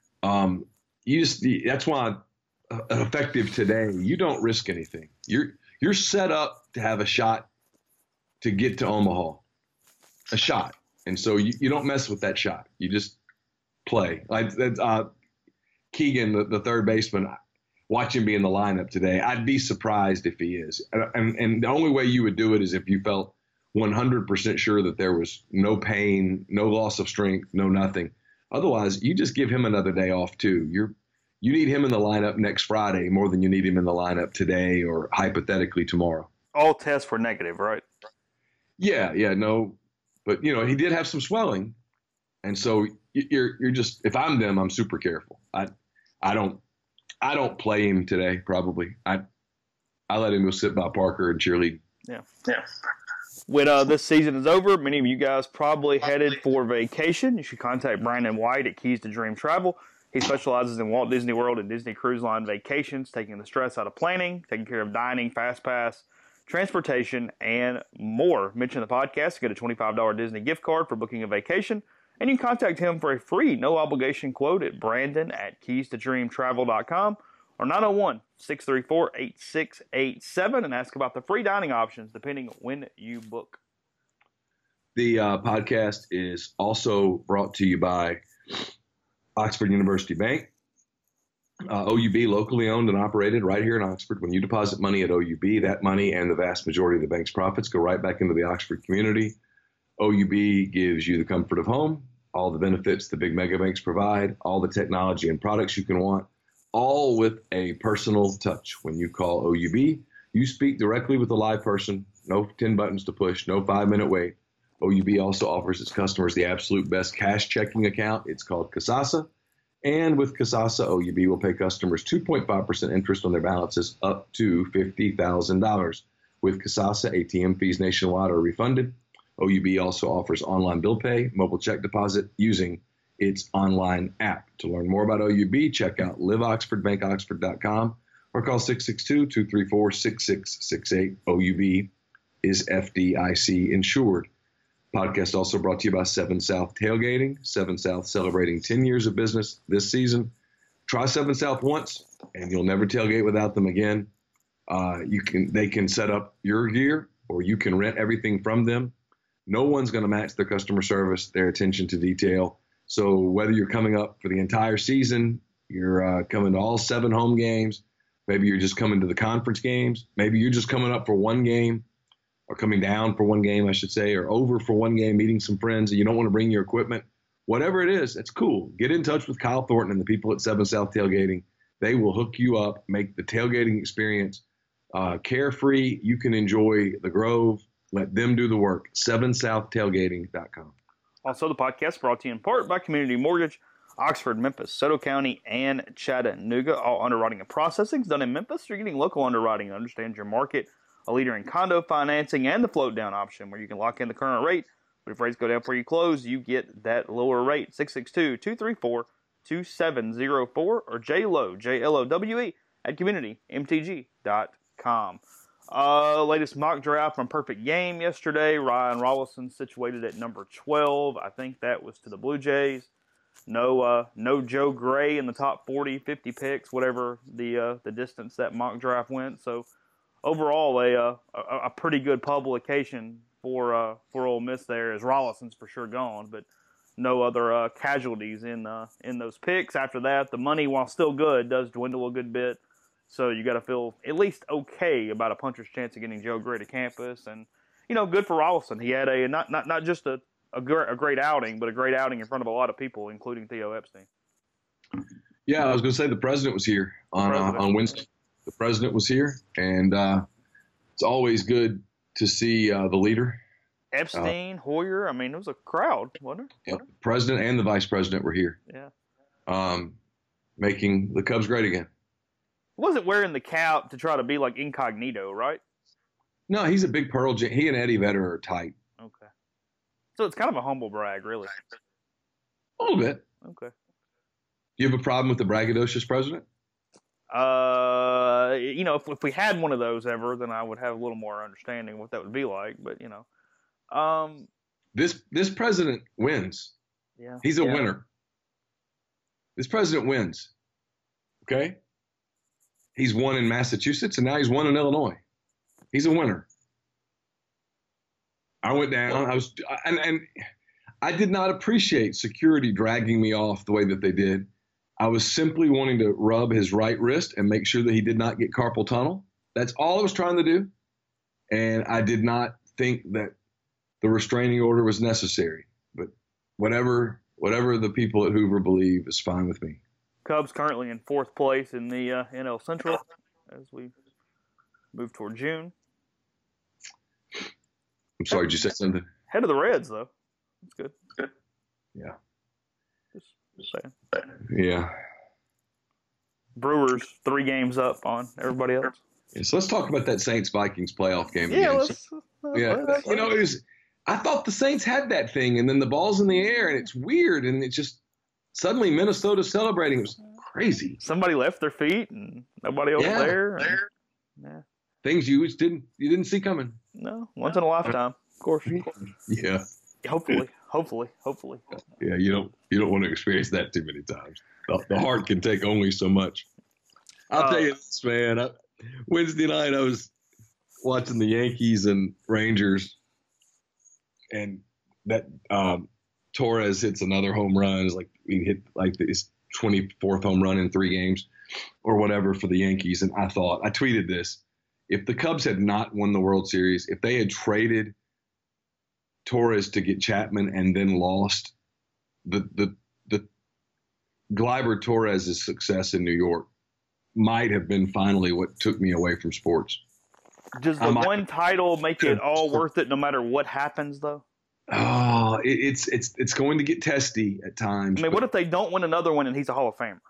That's why effective today, you don't risk anything. You're set up to have a shot to get to Omaha, a shot. And so you don't mess with that shot. You just play. Like Keegan, the third baseman, watch him be in the lineup today. I'd be surprised if he is. And the only way you would do it is if you felt 100% sure that there was no pain, no loss of strength, no nothing. Otherwise, you just give him another day off too. You need him in the lineup next Friday more than you need him in the lineup today or hypothetically tomorrow. All tests were negative, right? Yeah, no. But, he did have some swelling. And so you're just, if I'm them, I'm super careful. I don't play him today, probably. I let him go sit by Parker and cheerlead. Yeah. When this season is over, many of you guys probably headed for vacation. You should contact Brandon White at Keys to Dream Travel. He specializes in Walt Disney World and Disney Cruise Line vacations, taking the stress out of planning, taking care of dining, fast pass, transportation, and more. Mention the podcast to get a $25 Disney gift card for booking a vacation. And you can contact him for a free, no-obligation quote at brandon@keystodreamtravel.com or 901-634-8687 and ask about the free dining options depending when you book. The podcast is also brought to you by Oxford University Bank. OUB, locally owned and operated right here in Oxford. When you deposit money at OUB, that money and the vast majority of the bank's profits go right back into the Oxford community. OUB gives you the comfort of home, all the benefits the big mega banks provide, all the technology and products you can want, all with a personal touch. When you call OUB, you speak directly with a live person, no 10 buttons to push, no 5-minute wait. OUB also offers its customers the absolute best cash checking account. It's called Kasasa. And with Kasasa, OUB will pay customers 2.5% interest on their balances up to $50,000. With Kasasa, ATM fees nationwide are refunded. OUB also offers online bill pay, mobile check deposit using its online app. To learn more about OUB, check out liveoxfordbankoxford.com or call 662-234-6668. OUB is FDIC insured. Podcast also brought to you by 7 South Tailgating. 7 South celebrating 10 years of business this season. Try 7 South once, and you'll never tailgate without them again. They can set up your gear, or you can rent everything from them. No one's going to match their customer service, their attention to detail. So whether you're coming up for the entire season, you're coming to all 7 home games, maybe you're just coming to the conference games, maybe you're just coming up for one game, or coming down for one game, I should say, or over for one game, meeting some friends, and you don't want to bring your equipment. Whatever it is, it's cool. Get in touch with Kyle Thornton and the people at 7 South Tailgating. They will hook you up, make the tailgating experience carefree. You can enjoy the Grove. Let them do the work. 7southtailgating.com. Also, the podcast brought to you in part by Community Mortgage, Oxford, Memphis, Soto County, and Chattanooga. All underwriting and processing is done in Memphis. You're getting local underwriting to understand your market. A leader in condo financing and the float down option where you can lock in the current rate. But if rates go down before you close, you get that lower rate. 662-234-2704 or JLOWE, J-L-O-W-E at communitymtg.com. Latest mock draft from Perfect Game yesterday. Ryan Rollison situated at number 12. I think that was to the Blue Jays. No Joe Gray in the top 40, 50 picks, whatever the distance that mock draft went. So overall, a pretty good publication for Ole Miss there, as Rollison's for sure gone. But no other casualties in those picks. After that, the money, while still good, does dwindle a good bit. So you got to feel at least okay about a puncher's chance of getting Joe Gray to campus, and good for Rolison. He had a not just a great outing, but a great outing in front of a lot of people, including Theo Epstein. Yeah, I was going to say the president was here on Wednesday. The president was here, and it's always good to see the leader. Epstein, Hoyer. I mean, it was a crowd, wasn't it? Yeah, the president and the vice president were here. Yeah. Making the Cubs great again. Wasn't wearing the cap to try to be like incognito, right? No, he's a big Pearl Jam. He and Eddie Vedder are tight. Okay. So it's kind of a humble brag, really. A little bit. Okay. You have a problem with the braggadocious president? If we had one of those ever, then I would have a little more understanding of what that would be like. But this president wins. Yeah. He's a winner. This president wins. Okay? He's won in Massachusetts, and now he's won in Illinois. He's a winner. I went down. And I did not appreciate security dragging me off the way that they did. I was simply wanting to rub his right wrist and make sure that he did not get carpal tunnel. That's all I was trying to do. And I did not think that the restraining order was necessary. But whatever the people at Hoover believe is fine with me. Cubs currently in 4th place in the NL Central as we move toward June. I'm sorry, did you say something? Head of the Reds, though. That's good. Yeah. Just saying. Yeah. Brewers 3 games up on everybody else. Yeah, so let's talk about that Saints-Vikings playoff game again. I thought the Saints had that thing, and then the ball's in the air, and it's weird, and it's just suddenly Minnesota's celebrating. It was crazy. Somebody left their feet, and nobody else there. Yeah. Things you didn't see coming. No, once in a lifetime, of course. Yeah. Hopefully. Yeah, you don't want to experience that too many times. The heart can take only so much. I'll tell you this, man. Wednesday night I was watching the Yankees and Rangers, and that Torres hits another home run. It's like he hit like his 24th home run in 3 games or whatever for the Yankees. And I tweeted this. If the Cubs had not won the World Series, if they had traded Torres to get Chapman and then lost, the Gleyber Torres' success in New York might have been finally what took me away from sports. Does the one title make it all worth it no matter what happens, though? Oh, it's going to get testy at times. I mean, what if they don't win another one and he's a Hall of Famer?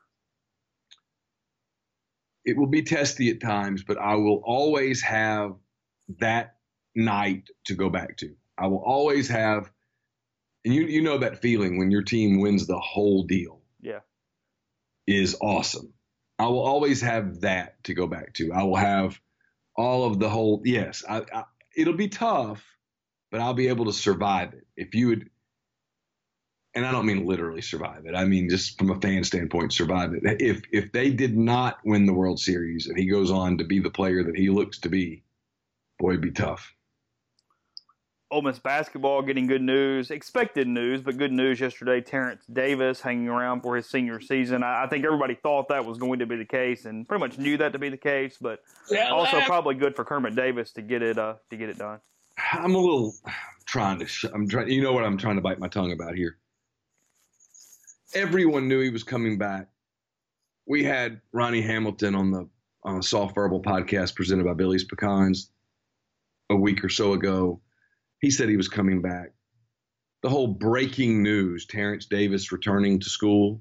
It will be testy at times, but I will always have that night to go back to. I will always have, and you know that feeling when your team wins the whole deal. Yeah. Is awesome. I will always have that to go back to. I will have all of the whole, yes, it'll be tough, but I'll be able to survive it. If you would, and I don't mean literally survive it. I mean, just from a fan standpoint, survive it. If they did not win the World Series and he goes on to be the player that he looks to be, boy, it'd be tough. Ole Miss basketball getting good news, expected news, but good news yesterday. Terrence Davis hanging around for his senior season. I think everybody thought that was going to be the case and pretty much knew that to be the case, but also probably good for Kermit Davis to get it done. I'm a little trying to you know what I'm trying to bite my tongue about here. Everyone knew he was coming back. We had Ronnie Hamilton on a Soft Verbal podcast presented by Billy's Pecans a week or so ago. He said he was coming back. The whole breaking news, Terrence Davis returning to school.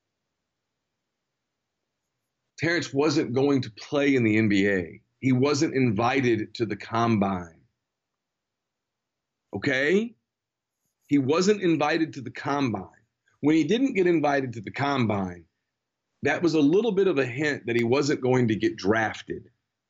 Terrence wasn't going to play in the NBA. He wasn't invited to the combine. Okay? He wasn't invited to the combine. When he didn't get invited to the combine, that was a little bit of a hint that he wasn't going to get drafted.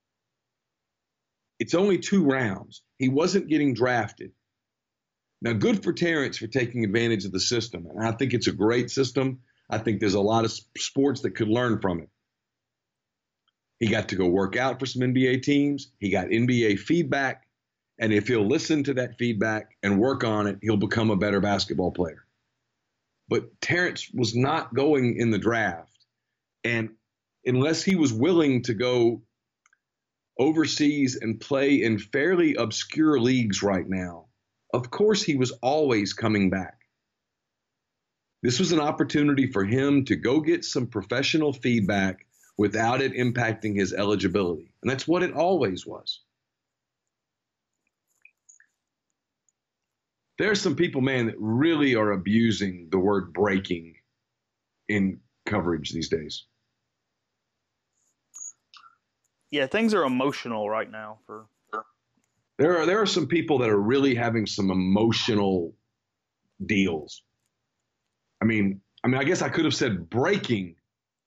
It's only 2 rounds. He wasn't getting drafted. Now, good for Terrence for taking advantage of the system. And I think it's a great system. I think there's a lot of sports that could learn from it. He got to go work out for some NBA teams. He got NBA feedback. And if he'll listen to that feedback and work on it, he'll become a better basketball player. but Terrence was not going in the draft. And unless he was willing to go overseas and play in fairly obscure leagues right now, of course he was always coming back. This was an opportunity for him to go get some professional feedback without it impacting his eligibility. And that's what it always was. There are some people, man, that really are abusing the word breaking in coverage these days. Yeah, things are emotional right now. There are some people that are really having some emotional deals. I mean, I guess I could have said breaking.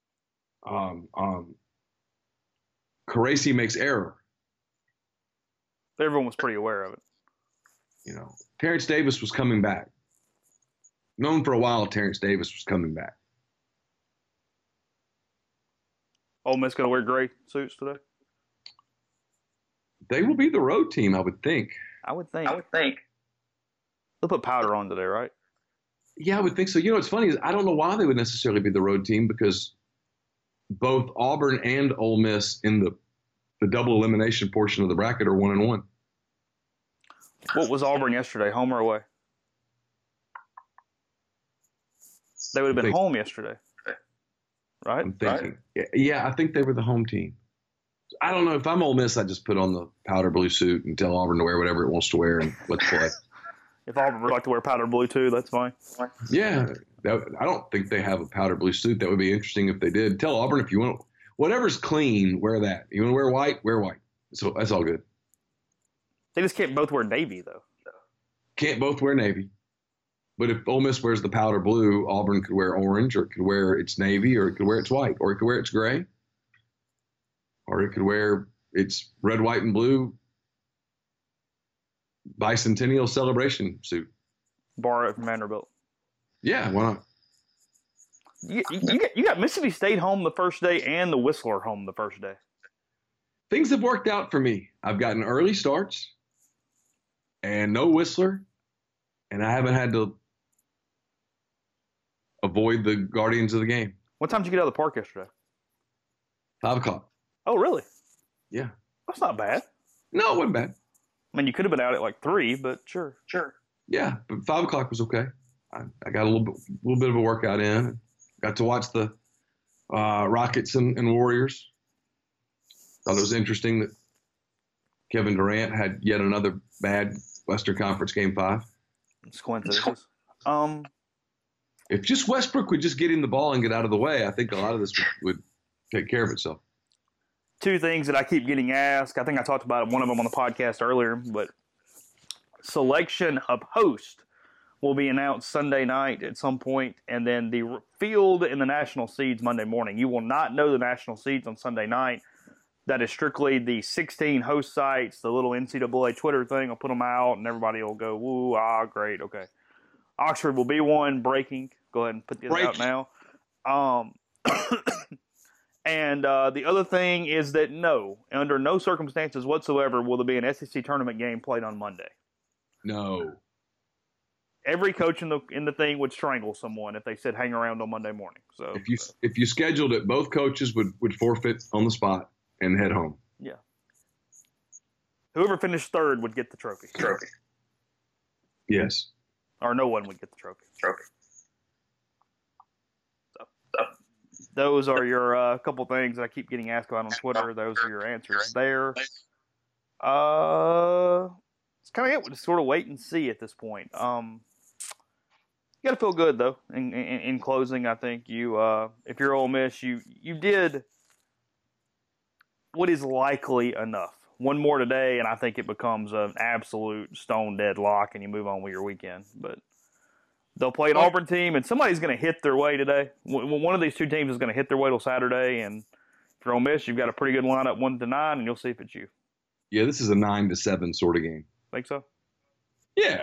Caracci makes error. Everyone was pretty aware of it. You know, Terrence Davis was coming back. Known for a while, Terrence Davis was coming back. Ole Miss going to wear gray suits today? They will be the road team, I would think. I would think. They'll put powder on today, right? Yeah, I would think so. You know, what's funny is I don't know why they would necessarily be the road team, because both Auburn and Ole Miss in the double elimination portion of the bracket are 1-1. What was Auburn yesterday, home or away? They would have been home yesterday, right? I'm thinking. Yeah, I think they were the home team. I don't know. If I'm Ole Miss, I just put on the powder blue suit and tell Auburn to wear whatever it wants to wear and let's play. If Auburn would like to wear powder blue too, that's fine. Yeah, I don't think they have a powder blue suit. That would be interesting if they did. Tell Auburn if you want, whatever's clean, wear that. You want to wear white, wear white. So that's all good. They just can't both wear navy, though. Can't both wear navy. But if Ole Miss wears the powder blue, Auburn could wear orange, or it could wear its navy, or it could wear its white, or it could wear its gray, or it could wear its red, white, and blue bicentennial celebration suit. Borrow it from Vanderbilt. Yeah, why not? You got Mississippi State home the first day and the Whistler home the first day. Things have worked out for me. I've gotten early starts and no Whistler, and I haven't had to avoid the guardians of the game. What time did you get out of the park yesterday? 5:00. Oh, really? Yeah. That's not bad. No, it wasn't bad. I mean, you could have been out at like 3, but sure. Yeah, but 5:00 was okay. I got a little bit of a workout in. Got to watch the Rockets and Warriors. Thought it was interesting that Kevin Durant had yet another bad Western Conference Game 5. It's coincidences. If just Westbrook would just get him the ball and get out of the way, I think a lot of this would take care of itself. Two things that I keep getting asked. I think I talked about one of them on the podcast earlier, but selection of host will be announced Sunday night at some point, and then the field and the national seeds Monday morning. You will not know the national seeds on Sunday night. That is strictly the 16 host sites, the little NCAA Twitter thing. I'll put them out, and everybody will go, woo, great, okay. Oxford will be one, breaking. Go ahead and put this out now. And the other thing is that no, under no circumstances whatsoever will there be an SEC tournament game played on Monday. No. Every coach in the thing would strangle someone if they said hang around on Monday morning. So if you scheduled it, both coaches would forfeit on the spot and head home. Yeah. Whoever finished third would get the trophy. Yes. Or no one would get the trophy. So those are your couple things that I keep getting asked about on Twitter. Those are your answers there. It's kind of it. We'll just sort of wait and see at this point. You got to feel good though. In closing, I think you, if you're Ole Miss, you did what is likely enough. One more today, and I think it becomes an absolute stone dead lock, and you move on with your weekend. But they'll play an Auburn team, and somebody's going to hit their way today. One of these two teams is going to hit their way till Saturday, and if you're Ole Miss, you've got a pretty good lineup 1-9, and you'll see if it's you. Yeah, this is a 9-7 sort of game. Think so? Yeah.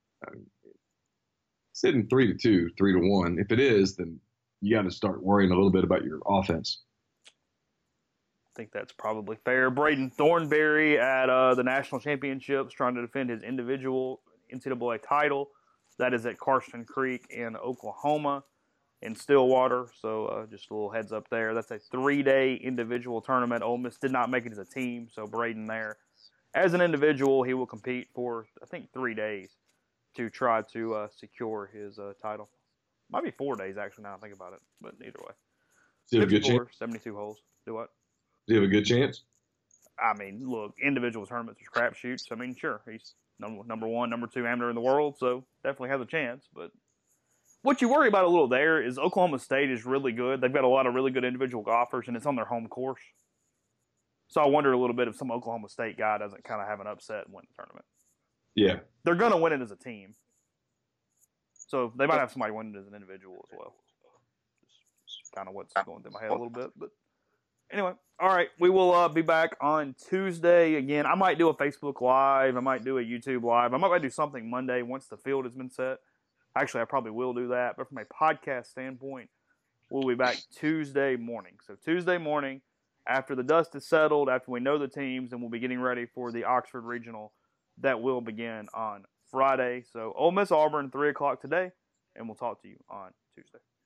Sitting 3-2, 3-1. If it is, then you got to start worrying a little bit about your offense. I think that's probably fair. Braden Thornberry at the National Championships trying to defend his individual NCAA title. That is at Karsten Creek in Oklahoma, in Stillwater. So just a little heads up there. That's a 3-day individual tournament. Ole Miss did not make it as a team, so Braden there. As an individual, he will compete for, I think, 3 days to try to secure his title. Might be 4 days, actually, now I think about it, but either way. Do you have a good chance? 72 holes. Do what? Do you have a good chance? I mean, look, individual tournaments are crapshoots. I mean, sure, he's number one, number 2 amateur in the world, so definitely has a chance. But what you worry about a little there is Oklahoma State is really good. They've got a lot of really good individual golfers, and it's on their home course. So I wonder a little bit if some Oklahoma State guy doesn't kind of have an upset and win the tournament. Yeah. They're going to win it as a team. So they might have somebody win it as an individual as well. Just kind of what's going through my head a little bit. But anyway, all right, we will be back on Tuesday again. I might do a Facebook Live. I might do a YouTube Live. I might do something Monday once the field has been set. Actually, I probably will do that. But from a podcast standpoint, we'll be back Tuesday morning. So Tuesday morning, after the dust is settled, after we know the teams, and we'll be getting ready for the Oxford Regional that will begin on Friday. So Ole Miss Auburn, 3 o'clock today, and we'll talk to you on Tuesday.